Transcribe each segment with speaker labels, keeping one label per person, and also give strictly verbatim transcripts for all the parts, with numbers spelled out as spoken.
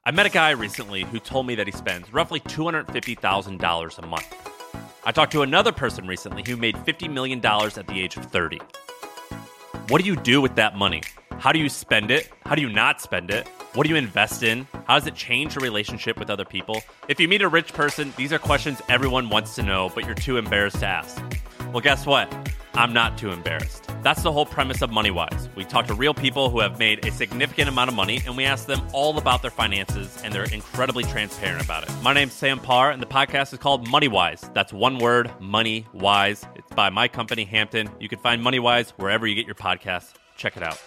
Speaker 1: I met a guy recently who told me that he spends roughly two hundred fifty thousand dollars a month. I talked to another person recently who made fifty million dollars at the age of thirty. What do you do with that money? How do you spend it? How do you not spend it? What do you invest in? How does it change your relationship with other people? If you meet a rich person, these are questions everyone wants to know, but you're too embarrassed to ask. Well, guess what? I'm not too embarrassed. That's the whole premise of MoneyWise. We talk to real people who have made a significant amount of money, and we ask them all about their finances, and they're incredibly transparent about it. My name's Sam Parr, and the podcast is called MoneyWise. That's one word, MoneyWise. It's by my company, Hampton. You can find MoneyWise wherever you get your podcasts. Check it out.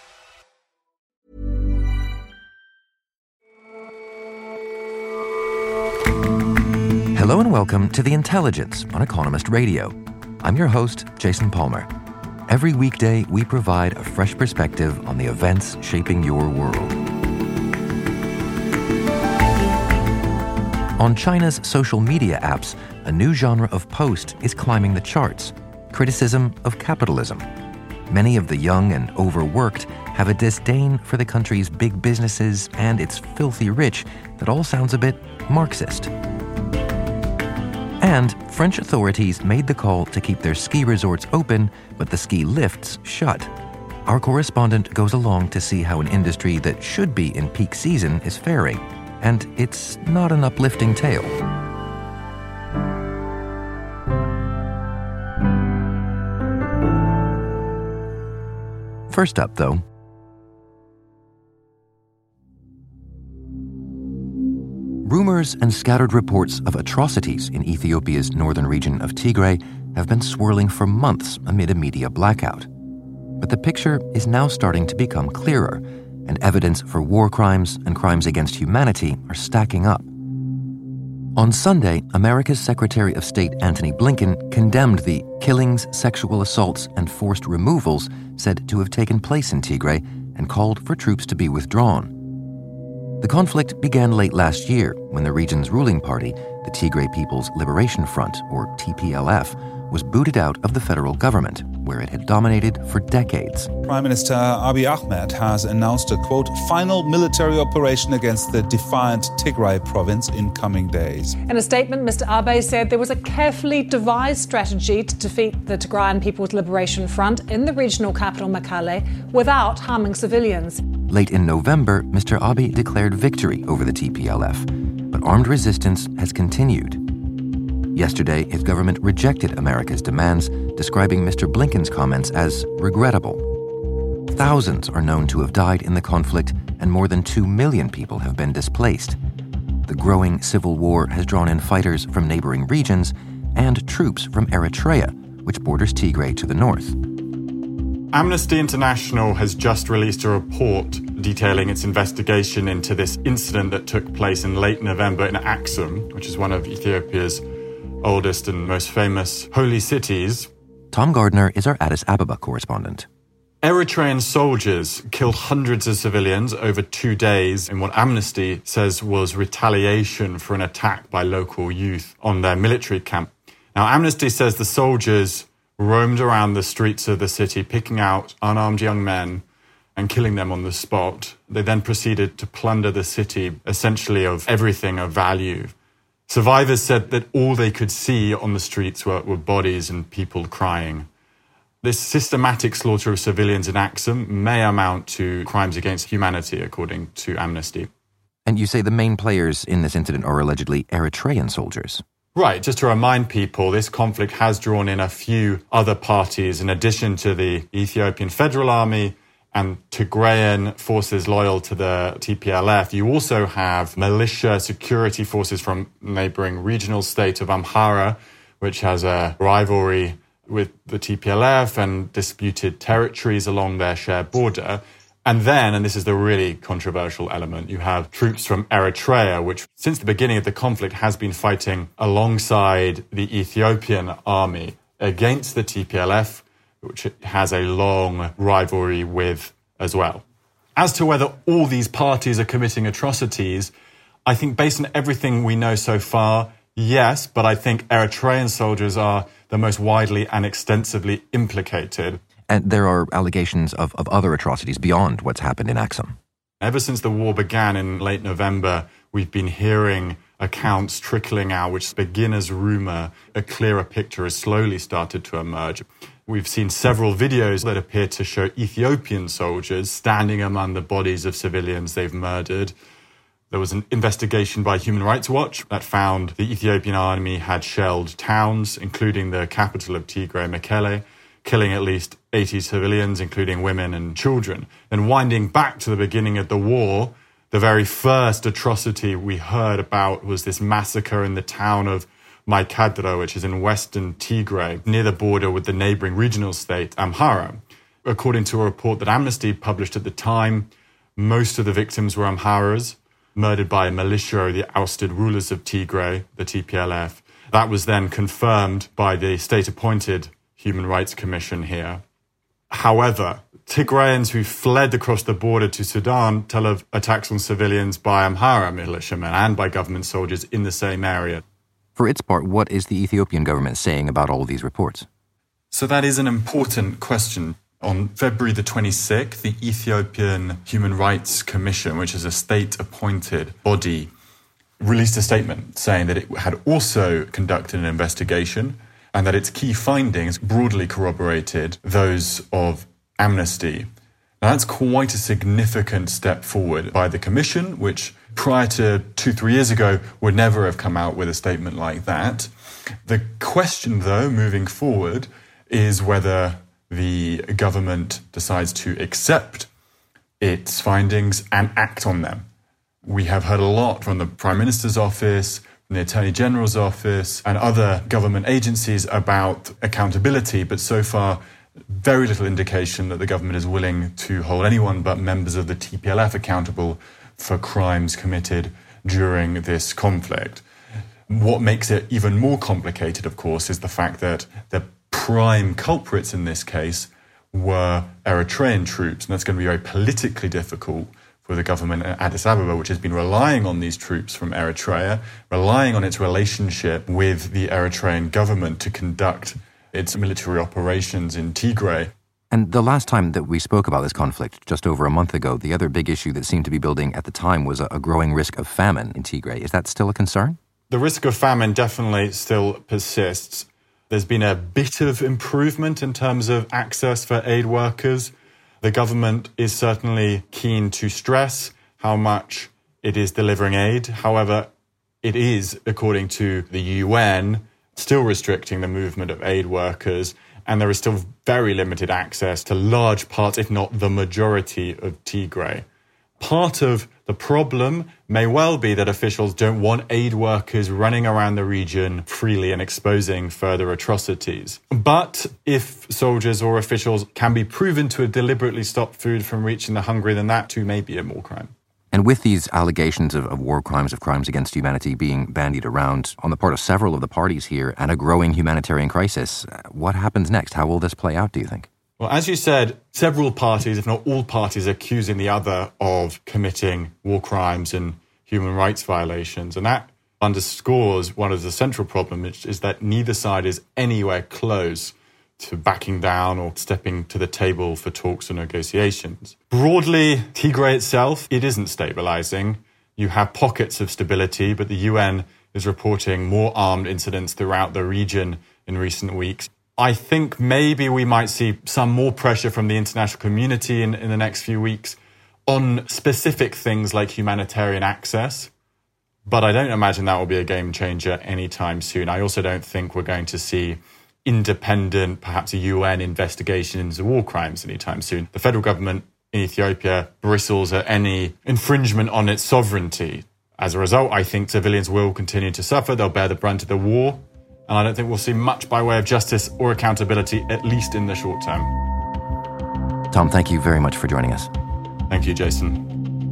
Speaker 2: Hello and welcome to The Intelligence on Economist Radio. I'm your host, Jason Palmer. Every weekday, we provide a fresh perspective on the events shaping your world. On China's social media apps, a new genre of post is climbing the charts: criticism of capitalism. Many of the young and overworked have a disdain for the country's big businesses and its filthy rich that all sounds a bit Marxist. And French authorities made the call to keep their ski resorts open, but the ski lifts shut. Our correspondent goes along to see how an industry that should be in peak season is faring, and it's not an uplifting tale. First up, though, rumors and scattered reports of atrocities in Ethiopia's northern region of Tigray have been swirling for months amid a media blackout. But the picture is now starting to become clearer, and evidence for war crimes and crimes against humanity are stacking up. On Sunday, America's Secretary of State Antony Blinken condemned the killings, sexual assaults, and forced removals said to have taken place in Tigray and called for troops to be withdrawn. The conflict began late last year when the region's ruling party, the Tigray People's Liberation Front, or T P L F, was booted out of the federal government, where it had dominated for decades.
Speaker 3: Prime Minister Abiy Ahmed has announced a, quote, final military operation against the defiant Tigray province in coming days.
Speaker 4: In a statement, Mister Abiy said there was a carefully devised strategy to defeat the Tigrayan People's Liberation Front in the regional capital Mekelle without harming civilians.
Speaker 2: Late in November, Mister Abiy declared victory over the T P L F, but armed resistance has continued. Yesterday, his government rejected America's demands, describing Mister Blinken's comments as regrettable. Thousands are known to have died in the conflict, and more than two million people have been displaced. The growing civil war has drawn in fighters from neighboring regions and troops from Eritrea, which borders Tigray to the north.
Speaker 5: Amnesty International has just released a report detailing its investigation into this incident that took place in late November in Aksum, which is one of Ethiopia's oldest and most famous holy cities.
Speaker 2: Tom Gardner is our Addis Ababa correspondent.
Speaker 5: Eritrean soldiers killed hundreds of civilians over two days in what Amnesty says was retaliation for an attack by local youth on their military camp. Now, Amnesty says the soldiers roamed around the streets of the city, picking out unarmed young men and killing them on the spot. They then proceeded to plunder the city, essentially of everything of value. Survivors said that all they could see on the streets were, were bodies and people crying. This systematic slaughter of civilians in Aksum may amount to crimes against humanity, according to Amnesty.
Speaker 2: And you say the main players in this incident are allegedly Eritrean soldiers.
Speaker 5: Right, just to remind people, this conflict has drawn in a few other parties in addition to the Ethiopian Federal Army and Tigrayan forces loyal to the T P L F. You also have militia security forces from neighboring regional state of Amhara, which has a rivalry with the T P L F and disputed territories along their shared border. And then, and this is the really controversial element, you have troops from Eritrea, which since the beginning of the conflict has been fighting alongside the Ethiopian army against the T P L F, which it has a long rivalry with as well. As to whether all these parties are committing atrocities, I think based on everything we know so far, yes, but I think Eritrean soldiers are the most widely and extensively implicated.
Speaker 2: And there are allegations of, of other atrocities beyond what's happened in Aksum.
Speaker 5: Ever since the war began in late November, we've been hearing accounts trickling out which begin as rumour. A clearer picture has slowly started to emerge. We've seen several videos that appear to show Ethiopian soldiers standing among the bodies of civilians they've murdered. There was an investigation by Human Rights Watch that found the Ethiopian army had shelled towns, including the capital of Tigray, Mekelle, killing at least eighty civilians, including women and children. And winding back to the beginning of the war, the very first atrocity we heard about was this massacre in the town of Maikadra, which is in western Tigray, near the border with the neighbouring regional state, Amhara. According to a report that Amnesty published at the time, most of the victims were Amharas, murdered by a militia of the ousted rulers of Tigray, the T P L F. That was then confirmed by the state-appointed Human Rights Commission here. However, Tigrayans who fled across the border to Sudan tell of attacks on civilians by Amhara militiamen and by government soldiers in the same area.
Speaker 2: For its part, what is the Ethiopian government saying about all of these reports?
Speaker 5: So that is an important question. On February the twenty-sixth, the Ethiopian Human Rights Commission, which is a state-appointed body, released a statement saying that it had also conducted an investigation and that its key findings broadly corroborated those of Amnesty. Now, that's quite a significant step forward by the Commission, which prior to two, three years ago would never have come out with a statement like that. The question, though, moving forward, is whether the government decides to accept its findings and act on them. We have heard a lot from the Prime Minister's office, from the Attorney General's office, and other government agencies about accountability, but so far, very little indication that the government is willing to hold anyone but members of the T P L F accountable for crimes committed during this conflict. What makes it even more complicated, of course, is the fact that the prime culprits in this case were Eritrean troops, and that's going to be very politically difficult for the government at Addis Ababa, which has been relying on these troops from Eritrea, relying on its relationship with the Eritrean government to conduct its military operations in Tigray.
Speaker 2: And the last time that we spoke about this conflict, just over a month ago, the other big issue that seemed to be building at the time was a, a growing risk of famine in Tigray. Is that still a concern?
Speaker 5: The risk of famine definitely still persists. There's been a bit of improvement in terms of access for aid workers. The government is certainly keen to stress how much it is delivering aid. However, it is, according to the U N, still restricting the movement of aid workers, and there is still very limited access to large parts, if not the majority, of Tigray. Part of the problem may well be that officials don't want aid workers running around the region freely and exposing further atrocities. But if soldiers or officials can be proven to have deliberately stopped food from reaching the hungry, then that too may be a war crime.
Speaker 2: And with these allegations of, of war crimes, of crimes against humanity being bandied around on the part of several of the parties here and a growing humanitarian crisis, what happens next? How will this play out, do you think?
Speaker 5: Well, as you said, several parties, if not all parties, are accusing the other of committing war crimes and human rights violations. And that underscores one of the central problems, which is that neither side is anywhere close to backing down or stepping to the table for talks or negotiations. Broadly, Tigray itself, it isn't stabilizing. You have pockets of stability, but the U N is reporting more armed incidents throughout the region in recent weeks. I think maybe we might see some more pressure from the international community in, in the next few weeks on specific things like humanitarian access. But I don't imagine that will be a game changer anytime soon. I also don't think we're going to see independent, perhaps a U N investigation into war crimes anytime soon. The federal government in Ethiopia bristles at any infringement on its sovereignty. As a result, I think civilians will continue to suffer. They'll bear the brunt of the war. And I don't think we'll see much by way of justice or accountability, at least in the short term.
Speaker 2: Tom, thank you very much for joining us.
Speaker 5: Thank you, Jason.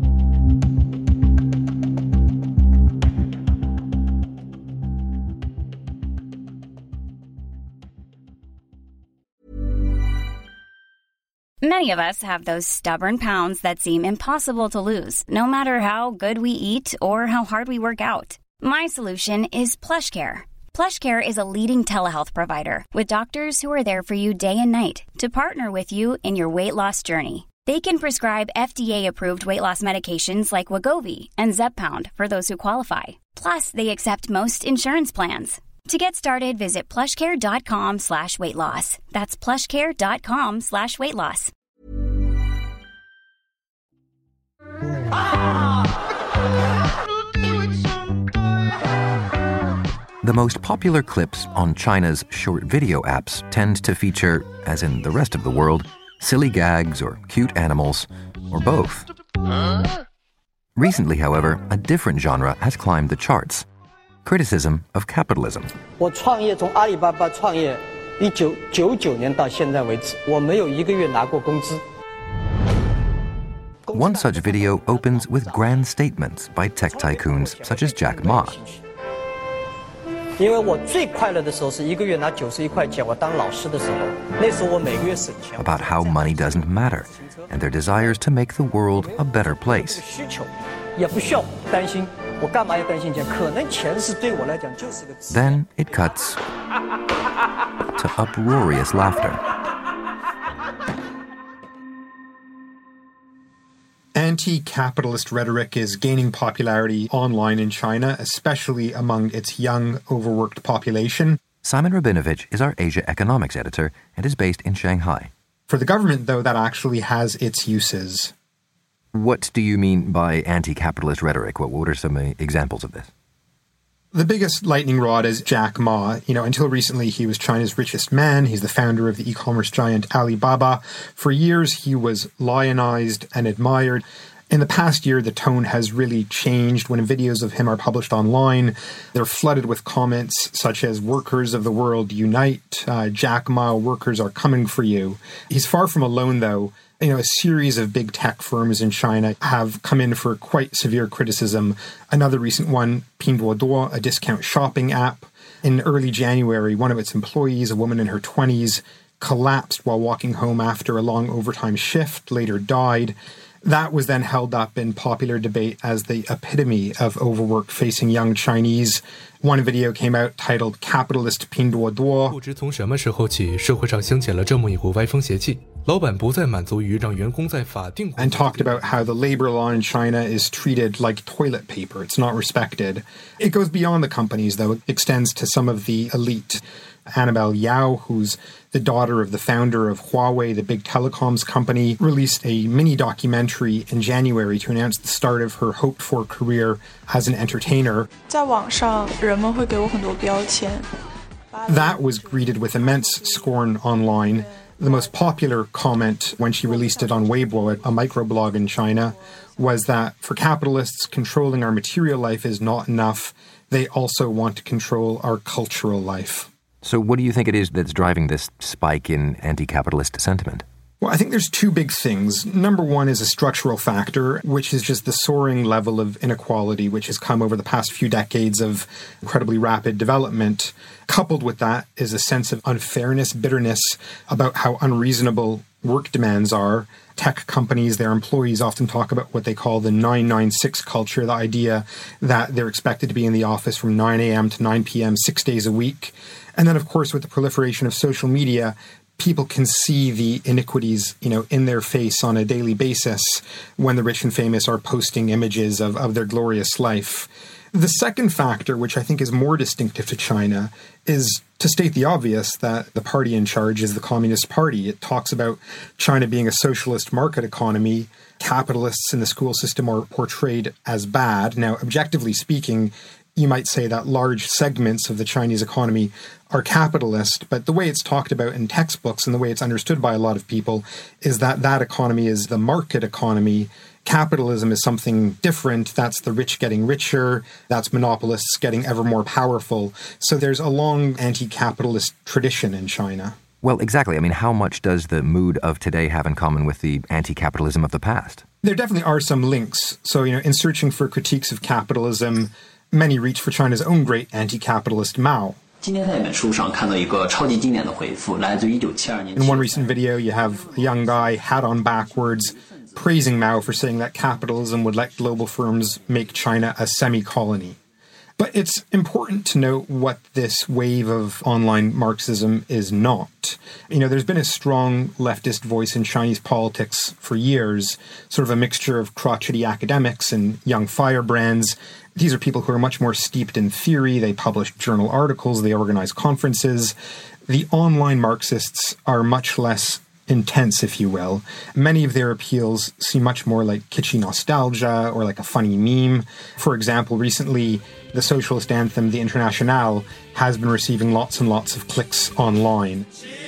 Speaker 6: Many of us have those stubborn pounds that seem impossible to lose, no matter how good we eat or how hard we work out. My solution is PlushCare. PlushCare is a leading telehealth provider with doctors who are there for you day and night to partner with you in your weight loss journey. They can prescribe F D A-approved weight loss medications like Wegovy and Zepbound for those who qualify. Plus, they accept most insurance plans. To get started, visit plushcare.com slash weight loss. That's plushcare.com slash weight loss.
Speaker 2: The most popular clips on China's short video apps tend to feature, as in the rest of the world, silly gags or cute animals, or both. Huh? Recently, however, a different genre has climbed the charts: criticism of capitalism.
Speaker 7: 我创业从阿里巴巴创业一九九九年到现在为止，我没有一个月拿过工资。
Speaker 2: One such video opens with grand statements by tech tycoons such as Jack Ma.
Speaker 7: 因为我最快乐的时候是一个月拿九十一块钱，我当老师的时候，那时候我每个月省钱。
Speaker 2: About how money doesn't matter and their desires to make the world a better place.
Speaker 7: 需求也不需要担心，我干嘛要担心钱？可能钱是对我来讲就是个。
Speaker 2: Then it cuts to uproarious laughter.
Speaker 8: Anti-capitalist rhetoric is gaining popularity online in China, especially among its young, overworked population.
Speaker 2: Simon Rabinovich is our Asia economics editor and is based in Shanghai.
Speaker 8: For the government, though, that actually has its uses.
Speaker 2: What do you mean by anti-capitalist rhetoric? What, what are some examples of this?
Speaker 8: The biggest lightning rod is Jack Ma. You know, until recently, he was China's richest man. He's the founder of the e-commerce giant Alibaba. For years, he was lionized and admired. In the past year, the tone has really changed. When videos of him are published online, they're flooded with comments such as, "Workers of the world, unite. Uh, Jack Ma, workers are coming for you." He's far from alone, though. You know, a series of big tech firms in China have come in for quite severe criticism. Another recent one, Pinduoduo, a discount shopping app. In early January, one of its employees, a woman in her twenties, collapsed while walking home after a long overtime shift, later died. That was then held up in popular debate as the epitome of overwork facing young Chinese. One video came out titled Capitalist Pinduoduo.
Speaker 9: 不知从什么时候起，社会上兴起了这么一股歪风邪气。老板不再满足于让员工在法定
Speaker 8: and talked about how the labor law in China is treated like toilet paper. It's not respected. It goes beyond the companies, though. It extends to some of the elite. Annabelle Yao, who's the daughter of the founder of Huawei, the big telecoms company, released a mini documentary in January to announce the start of her hoped-for career as an entertainer.
Speaker 10: 在网上，人们会给我很多标签。
Speaker 8: That was greeted with immense scorn online. The most popular comment when she released it on Weibo, a microblog in China, was that for capitalists, controlling our material life is not enough. They also want to control our cultural life.
Speaker 2: So what do you think it is that's driving this spike in anti-capitalist sentiment?
Speaker 8: Well, I think there's two big things. Number one is a structural factor, which is just the soaring level of inequality, which has come over the past few decades of incredibly rapid development. Coupled with that is a sense of unfairness, bitterness about how unreasonable work demands are. Tech companies, their employees often talk about what they call the nine nine six culture, the idea that they're expected to be in the office from nine a.m. to nine p.m. six days a week. And then, of course, with the proliferation of social media, people can see the iniquities, you know, in their face on a daily basis when the rich and famous are posting images of, of their glorious life. The second factor, which I think is more distinctive to China, is to state the obvious that the party in charge is the Communist Party. It talks about China being a socialist market economy. Capitalists in the school system are portrayed as bad. Now, objectively speaking, you might say that large segments of the Chinese economy are capitalist, but the way it's talked about in textbooks and the way it's understood by a lot of people is that that economy is the market economy. Capitalism is something different. That's the rich getting richer. That's monopolists getting ever more powerful. So there's a long anti-capitalist tradition in China.
Speaker 2: Well, exactly. I mean, how much does the mood of today have in common with the anti-capitalism of the past?
Speaker 8: There definitely are some links. So, you know, in searching for critiques of capitalism, many reach for China's own great anti-capitalist Mao. In one recent video, you have a young guy, hat on backwards, praising Mao for saying that capitalism would let global firms make China a semi-colony. But it's important to note what this wave of online Marxism is not. You know, there's been a strong leftist voice in Chinese politics for years, sort of a mixture of crotchety academics and young firebrands. These are people who are much more steeped in theory. They publish journal articles. They organize conferences. The online Marxists are much less intense, if you will. Many of their appeals seem much more like kitschy nostalgia or like a funny meme. For example, recently, the socialist anthem, the Internationale, has been receiving lots and lots of clicks online.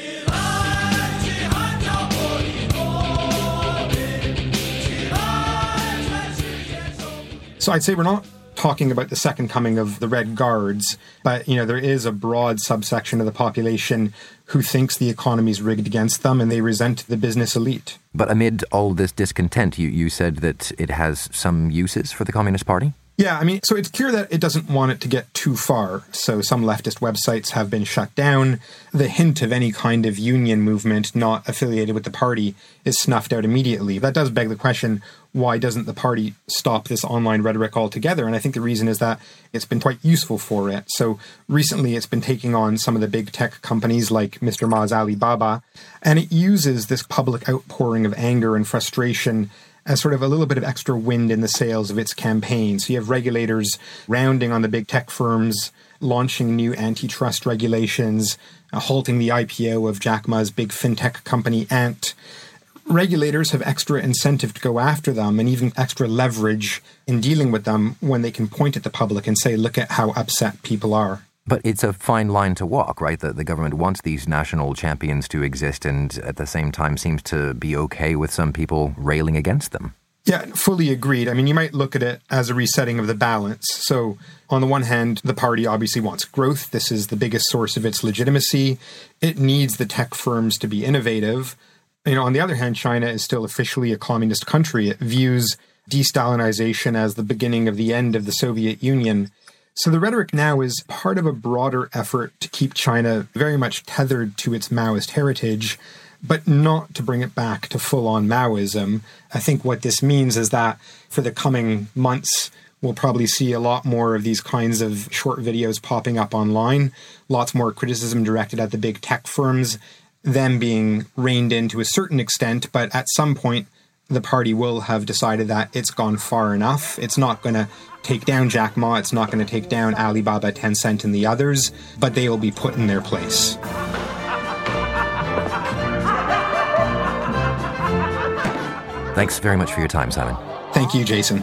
Speaker 8: So I'd say we're not talking about the second coming of the Red Guards, but, you know, there is a broad subsection of the population who thinks the economy is rigged against them and they resent the business elite.
Speaker 2: But amid all this discontent, you, you said that it has some uses for the Communist Party?
Speaker 8: Yeah, I mean, so it's clear that it doesn't want it to get too far. So some leftist websites have been shut down. The hint of any kind of union movement not affiliated with the party is snuffed out immediately. That does beg the question, why doesn't the party stop this online rhetoric altogether? And I think the reason is that it's been quite useful for it. So recently it's been taking on some of the big tech companies like Mister Ma's Alibaba, and it uses this public outpouring of anger and frustration as sort of a little bit of extra wind in the sails of its campaign. So you have regulators rounding on the big tech firms, launching new antitrust regulations, uh, halting the I P O of Jack Ma's big fintech company Ant. Regulators have extra incentive to go after them and even extra leverage in dealing with them when they can point at the public and say, look at how upset people are.
Speaker 2: But it's a fine line to walk, right? The, the government wants these national champions to exist and at the same time seems to be okay with some people railing against them.
Speaker 8: Yeah, fully agreed. I mean, you might look at it as a resetting of the balance. So on the one hand, the party obviously wants growth. This is the biggest source of its legitimacy. It needs the tech firms to be innovative. You know, on the other hand, China is still officially a communist country. It views de-Stalinization as the beginning of the end of the Soviet Union. So the rhetoric now is part of a broader effort to keep China very much tethered to its Maoist heritage, but not to bring it back to full-on Maoism. I think what this means is that for the coming months, we'll probably see a lot more of these kinds of short videos popping up online, lots more criticism directed at the big tech firms, them being reined in to a certain extent, but at some point, the party will have decided that it's gone far enough. It's not going to take down Jack Ma, it's not going to take down Alibaba, Tencent, and the others, but they will be put in their place.
Speaker 2: Thanks very much for your time, Simon.
Speaker 8: Thank you, Jason.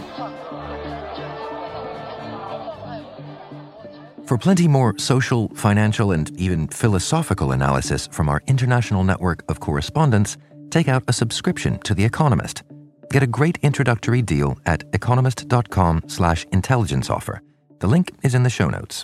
Speaker 2: For plenty more social, financial, and even philosophical analysis from our international network of correspondents, take out a subscription to The Economist. Get a great introductory deal at economist.com slash intelligence offer. The link is in the show notes.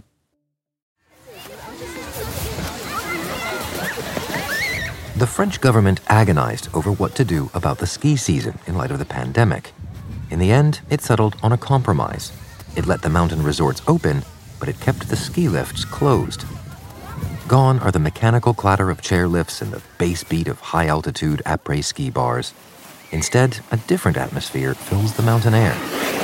Speaker 2: The French government agonized over what to do about the ski season in light of the pandemic. In the end, it settled on a compromise. It let the mountain resorts open, but it kept the ski lifts closed. Gone are the mechanical clatter of chairlifts and the bass beat of high-altitude après-ski bars. Instead, a different atmosphere fills the mountain air.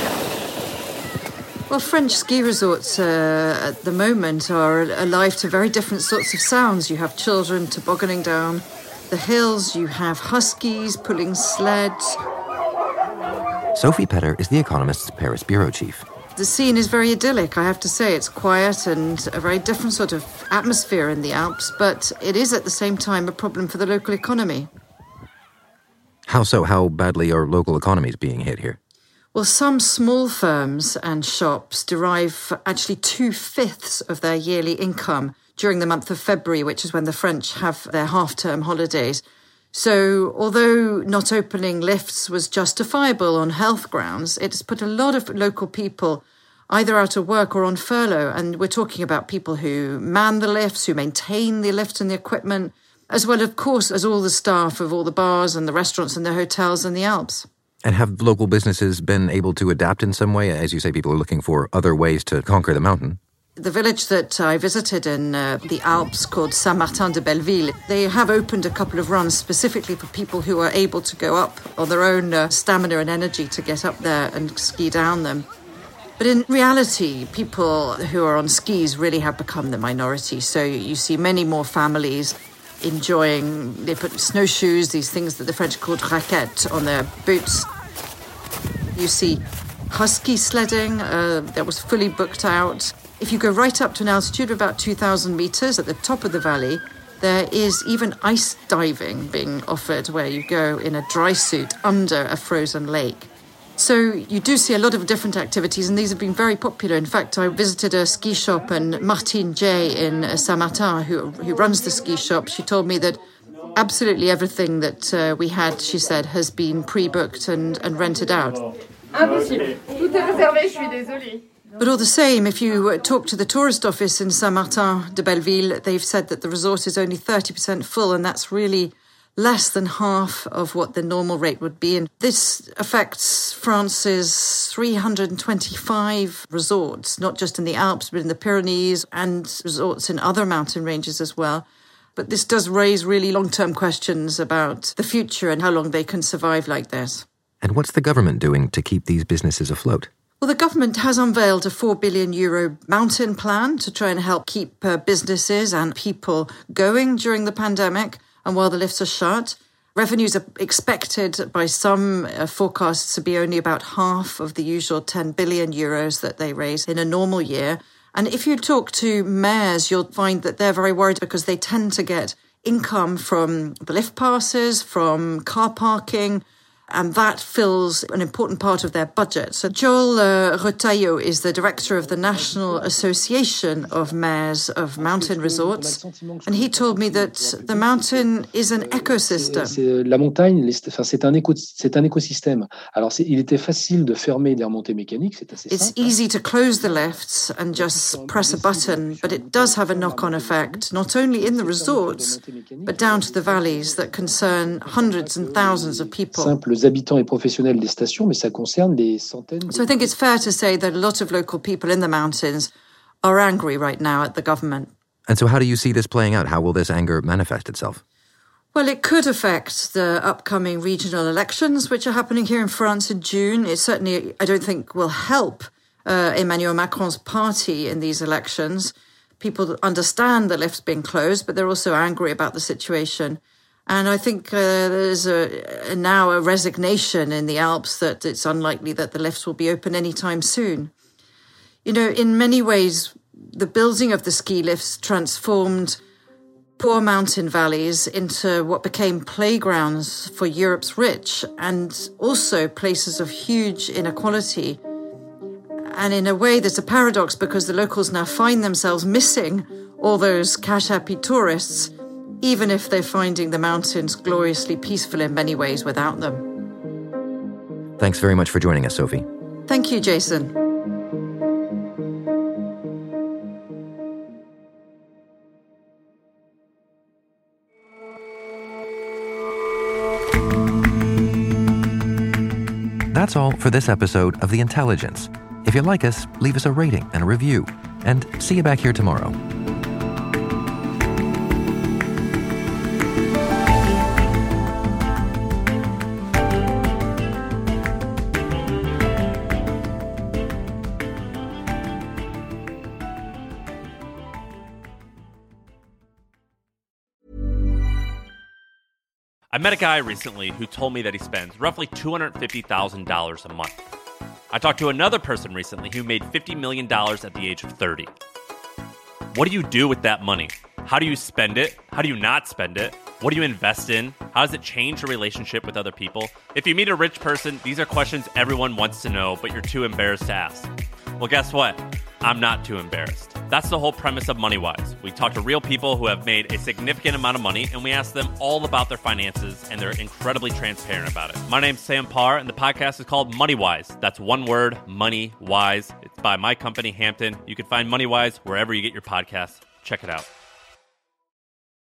Speaker 11: Well, French ski resorts uh, at the moment are alive to very different sorts of sounds. You have children tobogganing down the hills, you have huskies pulling sleds.
Speaker 2: Sophie Petter is The Economist's Paris bureau chief.
Speaker 11: The scene is very idyllic, I have to say. It's quiet and a very different sort of atmosphere in the Alps, but it is at the same time a problem for the local economy.
Speaker 2: How so? How badly are local economies being hit here?
Speaker 11: Well, some small firms and shops derive actually two-fifths of their yearly income during the month of February, which is when the French have their half-term holidays. So although not opening lifts was justifiable on health grounds, it's put a lot of local people either out of work or on furlough. And we're talking about people who man the lifts, who maintain the lifts and the equipment, as well, of course, as all the staff of all the bars and the restaurants and the hotels in the Alps.
Speaker 2: And have local businesses been able to adapt in some way? As you say, people are looking for other ways to conquer the mountain.
Speaker 11: The village that I visited in uh, the Alps called Saint-Martin-de-Belleville, they have opened a couple of runs specifically for people who are able to go up on their own uh, stamina and energy to get up there and ski down them. But in reality, people who are on skis really have become the minority. So you see many more families enjoying, they put snowshoes, these things that the French called raquettes, on their boots. You see husky sledding uh, that was fully booked out. If you go right up to an altitude of about two thousand meters at the top of the valley, there is even ice diving being offered, where you go in a dry suit under a frozen lake. So you do see a lot of different activities, and these have been very popular. In fact, I visited a ski shop, and Martine J in Saint-Martin, who, who runs the ski shop, she told me that absolutely everything that uh, we had, she said, has been pre-booked and, and rented out.
Speaker 12: Impossible. Tout est réservé, je suis désolée.
Speaker 11: But all the same, if you talk to the tourist office in Saint-Martin-de-Belleville, they've said that the resort is only thirty percent full, and that's really less than half of what the normal rate would be. And this affects France's three hundred twenty-five resorts, not just in the Alps, but in the Pyrenees, and resorts in other mountain ranges as well. But this does raise really long-term questions about the future and how long they can survive like this.
Speaker 2: And what's the government doing to keep these businesses afloat?
Speaker 11: Well, the government has unveiled a four billion euro mountain plan to try and help keep uh, businesses and people going during the pandemic and while the lifts are shut. Revenues are expected by some uh, forecasts to be only about half of the usual ten billion euros that they raise in a normal year. And if you talk to mayors, you'll find that they're very worried because they tend to get income from the lift passes, from car parking, and that fills an important part of their budget. So Joel uh, Retailleau is the director of the National Association of Mayors of Mountain Resorts, and he told me that the mountain is an ecosystem.
Speaker 13: La montagne, c'est un éco, c'est un écosystème. Alors, il était facile de fermer les remontées mécaniques, c'est assez simple.
Speaker 11: It's easy to close the lifts and just press a button, but it does have a knock-on effect, not only in the resorts, but down to the valleys that concern hundreds and thousands of people.
Speaker 13: Habitants et professionnels des stations, mais ça concerne des centaines.
Speaker 11: So I think it's fair to say that a lot of local people in the mountains are angry right now at the government.
Speaker 2: And so how do you see this playing out? How will this anger manifest itself?
Speaker 11: Well, it could affect the upcoming regional elections, which are happening here in France in June. It certainly, I don't think, will help uh, Emmanuel Macron's party in these elections. People understand the lifts being closed, but they're also angry about the situation. And I think uh, there's a, now a resignation in the Alps that it's unlikely that the lifts will be open anytime soon. You know, in many ways, the building of the ski lifts transformed poor mountain valleys into what became playgrounds for Europe's rich and also places of huge inequality. And in a way, there's a paradox because the locals now find themselves missing all those cash-happy tourists, even if they're finding the mountains gloriously peaceful in many ways without them.
Speaker 2: Thanks very much for joining us, Sophie.
Speaker 11: Thank you, Jason.
Speaker 2: That's all for this episode of The Intelligence. If you like us, leave us a rating and a review. And see you back here tomorrow.
Speaker 1: I met a guy recently who told me that he spends roughly two hundred fifty thousand dollars a month. I talked to another person recently who made fifty million dollars at the age of thirty. What do you do with that money? How do you spend it? How do you not spend it? What do you invest in? How does it change your relationship with other people? If you meet a rich person, these are questions everyone wants to know, but you're too embarrassed to ask. Well, guess what? I'm not too embarrassed. That's the whole premise of MoneyWise. We talk to real people who have made a significant amount of money, and we ask them all about their finances, and they're incredibly transparent about it. My name's Sam Parr, and the podcast is called MoneyWise. That's one word, MoneyWise. It's by my company, Hampton. You can find MoneyWise wherever you get your podcasts. Check it out.